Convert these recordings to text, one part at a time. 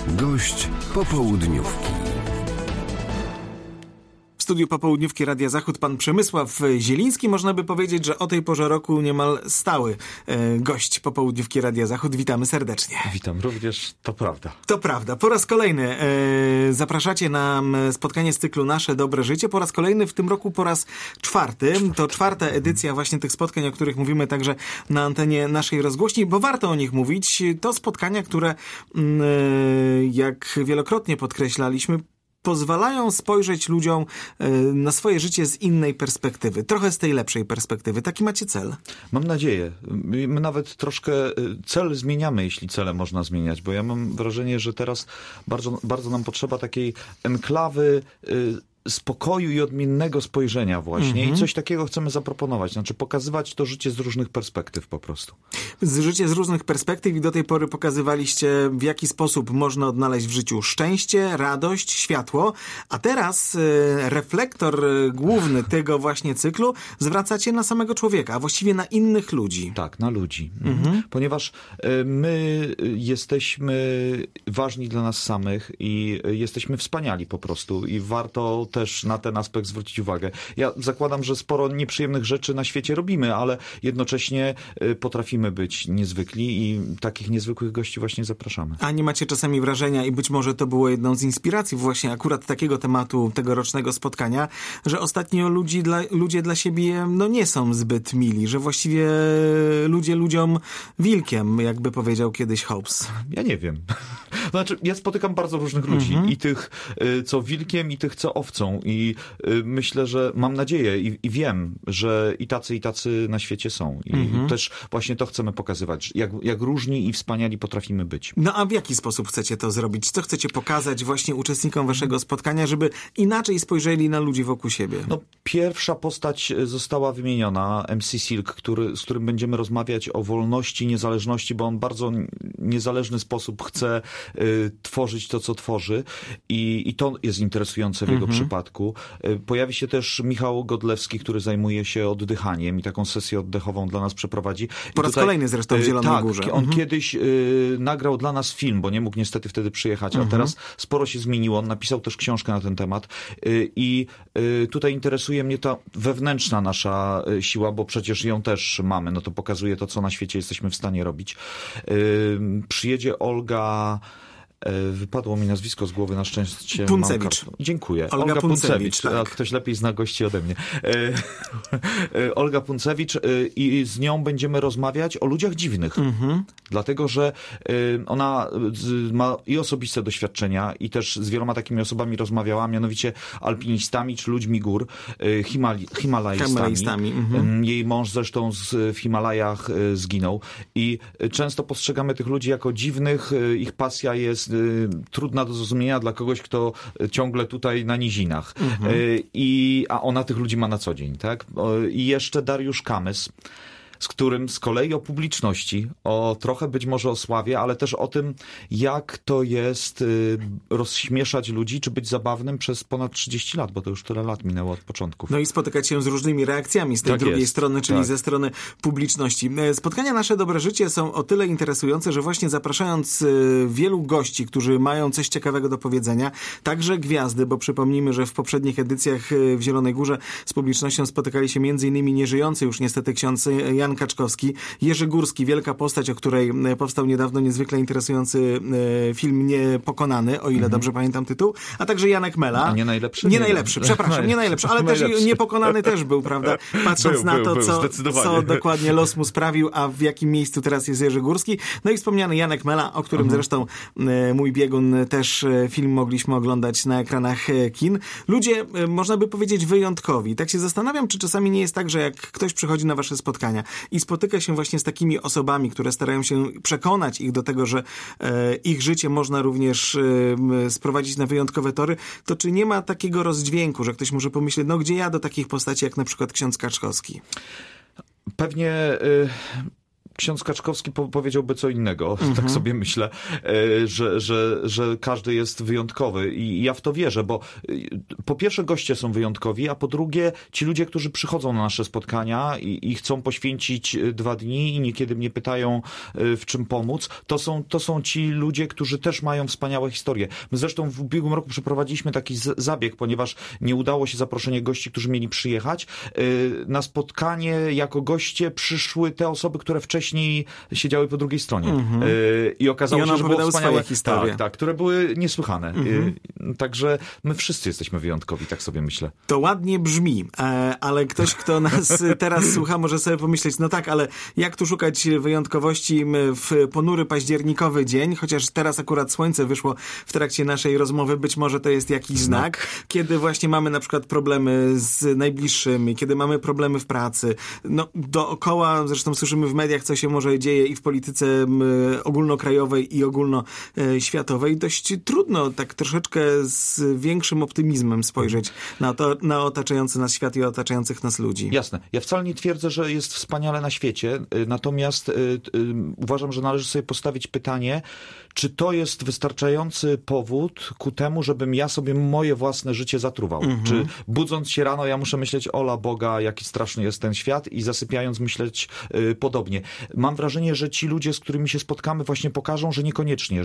Gość popołudniówki. W studiu popołudniówki Radia Zachód pan Przemysław Zieliński. Można by powiedzieć, że o tej porze roku niemal stały gość popołudniówki Radia Zachód. Witamy serdecznie. Witam również, to prawda. To prawda. Po raz kolejny zapraszacie na spotkanie z cyklu Nasze Dobre Życie. Po raz kolejny w tym roku, po raz czwarty. To czwarta edycja właśnie tych spotkań, o których mówimy także na antenie naszej rozgłośni, bo warto o nich mówić. To spotkania, które jak wielokrotnie podkreślaliśmy, pozwalają spojrzeć ludziom na swoje życie z innej perspektywy. Trochę z tej lepszej perspektywy. Taki macie cel. Mam nadzieję. My nawet troszkę cel zmieniamy, jeśli cele można zmieniać, bo ja mam wrażenie, że teraz bardzo nam potrzeba takiej enklawy spokoju i odmiennego spojrzenia właśnie. I coś takiego chcemy zaproponować. Znaczy pokazywać to życie z różnych perspektyw po prostu. Życie z różnych perspektyw i do tej pory pokazywaliście, w jaki sposób można odnaleźć w życiu szczęście, radość, światło. A teraz reflektor główny tego właśnie cyklu zwracacie na samego człowieka, a właściwie na innych ludzi. Tak, na ludzi. Ponieważ my jesteśmy ważni dla nas samych i jesteśmy wspaniali po prostu i warto też na ten aspekt zwrócić uwagę. Ja zakładam, że sporo nieprzyjemnych rzeczy na świecie robimy, ale jednocześnie potrafimy być niezwykli i takich niezwykłych gości właśnie zapraszamy. A nie macie czasami wrażenia, i być może to było jedną z inspiracji właśnie akurat takiego tematu tegorocznego spotkania, że ostatnio ludzie dla siebie nie są zbyt mili, że właściwie ludzie ludziom wilkiem, jakby powiedział kiedyś Hobbes. Ja nie wiem. Znaczy, ja spotykam bardzo różnych ludzi. I tych, co wilkiem, i tych, co owcą. I myślę, że mam nadzieję i wiem, że i tacy na świecie są. I też właśnie to chcemy pokazywać, jak różni i wspaniali potrafimy być. No a w jaki sposób chcecie to zrobić? Co chcecie pokazać właśnie uczestnikom waszego spotkania, żeby inaczej spojrzeli na ludzi wokół siebie? No, pierwsza postać została wymieniona, MC Silk, z którym będziemy rozmawiać o wolności, niezależności, bo on bardzo niezależny sposób chce tworzyć to, co tworzy. I to jest interesujące w jego przypadku. Pojawi się też Michał Godlewski, który zajmuje się oddychaniem i taką sesję oddechową dla nas przeprowadzi. Po raz kolejny zresztą w Zielonej Górze. Tak, on kiedyś nagrał dla nas film, bo nie mógł niestety wtedy przyjechać, a teraz sporo się zmieniło. On napisał też książkę na ten temat i tutaj interesuje mnie ta wewnętrzna nasza siła, bo przecież ją też mamy. No to pokazuje to, co na świecie jesteśmy w stanie robić. Przyjedzie Olga... Wypadło mi nazwisko z głowy, na szczęście. Puncewicz. Dziękuję. Olga Puncewicz. Tak. Ktoś lepiej zna gości ode mnie. Olga Puncewicz i z nią będziemy rozmawiać o ludziach dziwnych. Dlatego, że ona ma i osobiste doświadczenia i też z wieloma takimi osobami rozmawiała, mianowicie alpinistami czy ludźmi gór, himalajstami. Jej mąż zresztą w Himalajach zginął i często postrzegamy tych ludzi jako dziwnych. Ich pasja jest trudna do zrozumienia dla kogoś, kto ciągle tutaj na nizinach. A ona tych ludzi ma na co dzień, tak? I jeszcze Dariusz Kamys, z którym z kolei o publiczności, trochę być może o sławie, ale też o tym, jak to jest rozśmieszać ludzi, czy być zabawnym przez ponad 30 lat, bo to już tyle lat minęło od początków. No i spotykać się z różnymi reakcjami z tej drugiej strony, czyli ze strony publiczności. Spotkania Nasze Dobre Życie są o tyle interesujące, że właśnie zapraszając wielu gości, którzy mają coś ciekawego do powiedzenia, także gwiazdy, bo przypomnijmy, że w poprzednich edycjach w Zielonej Górze z publicznością spotykali się m.in. nieżyjący już niestety ksiądz Jan Kaczkowski, Jerzy Górski, wielka postać, o której powstał niedawno niezwykle interesujący film Niepokonany, o ile dobrze pamiętam tytuł, a także Janek Mela. A nie najlepszy? Nie najlepszy, przepraszam, nie najlepszy, ale też Niepokonany też był, prawda? Patrząc na to, co dokładnie los mu sprawił, a w jakim miejscu teraz jest Jerzy Górski. No i wspomniany Janek Mela, o którym zresztą Mój biegun też film mogliśmy oglądać na ekranach kin. Ludzie, można by powiedzieć, wyjątkowi. Tak się zastanawiam, czy czasami nie jest tak, że jak ktoś przychodzi na wasze spotkania i spotyka się właśnie z takimi osobami, które starają się przekonać ich do tego, że ich życie można również sprowadzić na wyjątkowe tory, to czy nie ma takiego rozdźwięku, że ktoś może pomyśleć, no gdzie ja do takich postaci jak na przykład ksiądz Kaczkowski? Pewnie ksiądz Kaczkowski powiedziałby co innego, tak sobie myślę, że każdy jest wyjątkowy i ja w to wierzę, bo po pierwsze goście są wyjątkowi, a po drugie ci ludzie, którzy przychodzą na nasze spotkania i chcą poświęcić 2 dni i niekiedy mnie pytają, w czym pomóc, to są ci ludzie, którzy też mają wspaniałe historie. My zresztą w ubiegłym roku przeprowadziliśmy taki zabieg, ponieważ nie udało się zaproszenie gości, którzy mieli przyjechać. Na spotkanie jako goście przyszły te osoby, które wcześniej siedziały po drugiej stronie. I okazało się, że było wspaniałe historie. Tak, które były niesłychane. Także my wszyscy jesteśmy wyjątkowi, tak sobie myślę. To ładnie brzmi, ale ktoś, kto nas teraz słucha, może sobie pomyśleć, no tak, ale jak tu szukać wyjątkowości w ponury październikowy dzień, chociaż teraz akurat słońce wyszło w trakcie naszej rozmowy, być może to jest jakiś znak, kiedy właśnie mamy na przykład problemy z najbliższymi, kiedy mamy problemy w pracy. No dookoła, zresztą słyszymy w mediach, co się może dzieje i w polityce ogólnokrajowej i ogólnoświatowej. Dość trudno tak troszeczkę z większym optymizmem spojrzeć na otaczający nas świat i otaczających nas ludzi. Jasne. Ja wcale nie twierdzę, że jest wspaniale na świecie, natomiast uważam, że należy sobie postawić pytanie, czy to jest wystarczający powód ku temu, żebym ja sobie moje własne życie zatruwał. Czy budząc się rano, ja muszę myśleć, ola Boga, jaki straszny jest ten świat i zasypiając myśleć podobnie. Mam wrażenie, że ci ludzie, z którymi się spotkamy, właśnie pokażą, że niekoniecznie,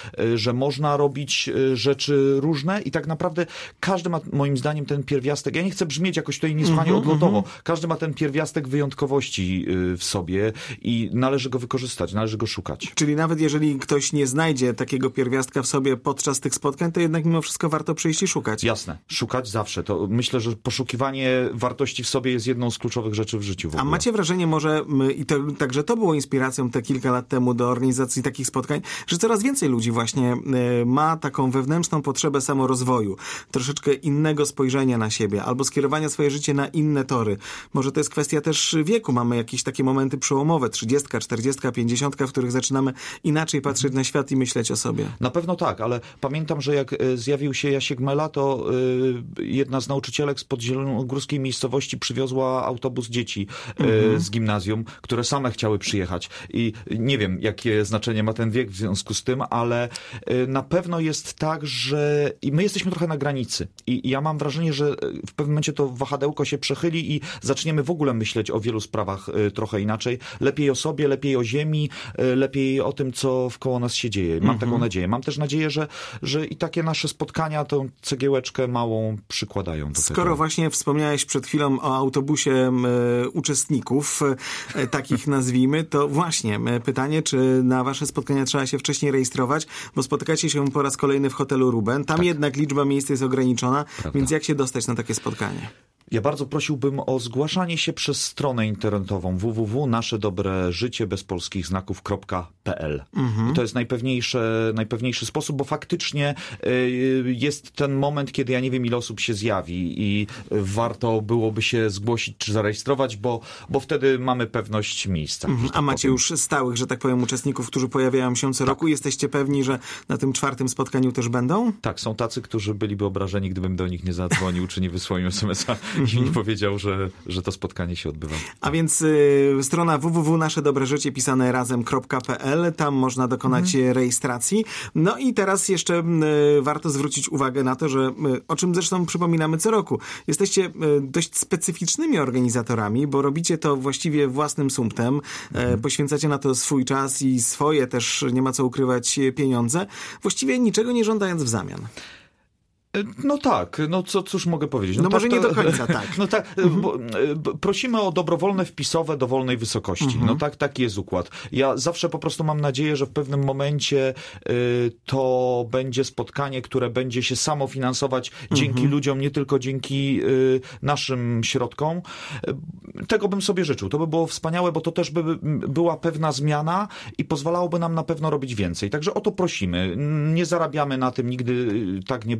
że można robić rzeczy różne i tak naprawdę każdy ma, moim zdaniem, ten pierwiastek. Ja nie chcę brzmieć jakoś tutaj niesłychanie odlotowo. Każdy ma ten pierwiastek wyjątkowości w sobie i należy go wykorzystać, należy go szukać. Czyli nawet jeżeli ktoś nie znajdzie takiego pierwiastka w sobie podczas tych spotkań, to jednak mimo wszystko warto przyjść i szukać. Jasne. Szukać zawsze. To myślę, że poszukiwanie wartości w sobie jest jedną z kluczowych rzeczy w życiu w ogóle. A macie wrażenie może, i to, także to było inspiracją te kilka lat temu do organizacji takich spotkań, że coraz więcej ludzi właśnie ma taką wewnętrzną potrzebę samorozwoju, troszeczkę innego spojrzenia na siebie, albo skierowania swoje życie na inne tory. Może to jest kwestia też wieku. Mamy jakieś takie momenty przełomowe, 30, 40, 50, w których zaczynamy inaczej patrzeć na świat i myśleć o sobie. Na pewno tak, ale pamiętam, że jak zjawił się Jasiek Mela, to jedna z nauczycielek z podzielonogórskiej miejscowości przywiozła autobus dzieci z gimnazjum, które same chciały przyjechać. I nie wiem, jakie znaczenie ma ten wiek w związku z tym, ale na pewno jest tak, że i my jesteśmy trochę na granicy. I ja mam wrażenie, że w pewnym momencie to wahadełko się przechyli i zaczniemy w ogóle myśleć o wielu sprawach trochę inaczej. Lepiej o sobie, lepiej o ziemi, lepiej o tym, co wkoło nas się dzieje. Mam taką nadzieję. Mam też nadzieję, że i takie nasze spotkania tą cegiełeczkę małą przykładają do tego. Skoro właśnie wspomniałeś przed chwilą o autobusie uczestników, takich nazwijmy, to właśnie pytanie, czy na wasze spotkania trzeba się wcześniej rejestrować, bo spotykacie się po raz kolejny w hotelu Ruben. Tam jednak liczba miejsc jest ograniczona, więc jak się dostać na takie spotkanie? Ja bardzo prosiłbym o zgłaszanie się przez stronę internetową www.naszedobreżyciebezpolskichznaków.pl. I to jest najpewniejszy sposób, bo faktycznie jest ten moment, kiedy ja nie wiem, ile osób się zjawi i warto byłoby się zgłosić czy zarejestrować, bo wtedy mamy pewność miejsca. A macie już stałych, że tak powiem, uczestników, którzy pojawiają się co roku? Jesteście pewni, że na tym 4. spotkaniu też będą? Tak, są tacy, którzy byliby obrażeni, gdybym do nich nie zadzwonił, czy nie wysłał im SMS-a i nie powiedział, że to spotkanie się odbywa. A więc strona www.naszedobreżycie pisane razem.pl, tam można dokonać rejestracji. No i teraz jeszcze warto zwrócić uwagę na to, że o czym zresztą przypominamy co roku. Jesteście dość specyficznymi organizatorami, bo robicie to właściwie własnym sumptem. Poświęcacie na to swój czas i swoje też, nie ma co ukrywać, pieniądze. Właściwie niczego nie żądając w zamian. No tak, no cóż mogę powiedzieć? No tak, może nie do końca, tak. No tak, prosimy o dobrowolne wpisowe dowolnej wysokości. No taki jest układ. Ja zawsze po prostu mam nadzieję, że w pewnym momencie to będzie spotkanie, które będzie się samofinansować dzięki ludziom, nie tylko dzięki naszym środkom. Tego bym sobie życzył. To by było wspaniałe, bo to też by była pewna zmiana i pozwalałoby nam na pewno robić więcej. Także o to prosimy. Nie zarabiamy na tym, nigdy tak nie było. To jest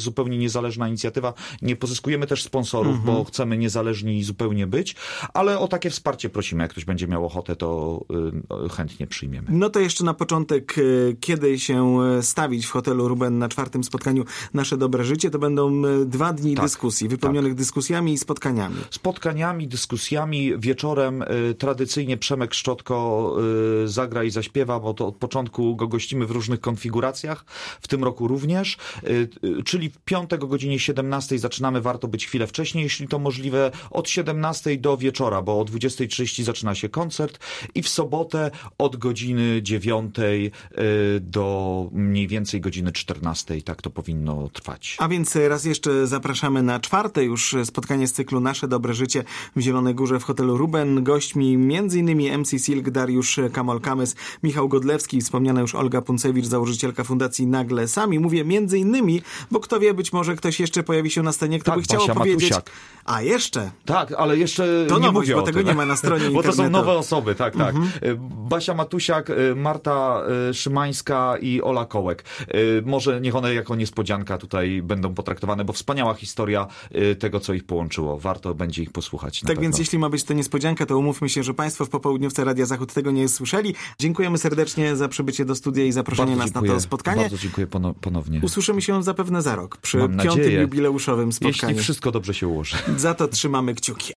jest zupełnie niezależna inicjatywa. Nie pozyskujemy też sponsorów, bo chcemy niezależni zupełnie być, ale o takie wsparcie prosimy. Jak ktoś będzie miał ochotę, to chętnie przyjmiemy. No to jeszcze na początek, kiedy się stawić w hotelu Ruben na 4. spotkaniu Nasze Dobre Życie, to będą 2 dni dyskusji, wypełnionych dyskusjami i spotkaniami. Spotkaniami, dyskusjami, wieczorem tradycyjnie Przemek Szczotko zagra i zaśpiewa, bo to od początku go gościmy w różnych konfiguracjach, w tym roku również, czyli w piątek o godzinie 17 zaczynamy, warto być chwilę wcześniej, jeśli to możliwe, od 17 do wieczora, bo o 20:30 zaczyna się koncert i w sobotę od godziny 9 do mniej więcej godziny 14, tak to powinno trwać. A więc raz jeszcze zapraszamy na 4. już spotkanie z cyklu Nasze Dobre Życie w Zielonej Górze w hotelu Ruben. Gośćmi m.in. MC Silk, Dariusz Kamol-Kamys, Michał Godlewski, wspomniana już Olga Puncewicz, założycielka Fundacji Nagle Sami. Mówię m.in., bo kto wie, być może ktoś jeszcze pojawi się na scenie, kto by chciał opowiedzieć. Matusiak. A jeszcze? Tak, ale jeszcze to nie nowość, mówię bo tego nie ma na stronie internetu. Bo to są nowe osoby, tak. Basia Matusiak, Marta Szymańska i Ola Kołek. Może niech one jako niespodzianka tutaj będą potraktowane, bo wspaniała historia tego, co ich połączyło. Warto będzie ich posłuchać. Tak więc jeśli ma być to niespodzianka, to umówmy się, że Państwo w Popołudniówce Radia Zachód tego nie słyszeli. Dziękujemy serdecznie za przybycie do studia i zaproszenie nas na to spotkanie. Bardzo dziękuję ponownie. Usłyszymy się zapewne za rok przy Mam 5. nadzieję, jubileuszowym spotkaniu. Jeśli wszystko dobrze się ułoży. Za to trzymamy kciuki.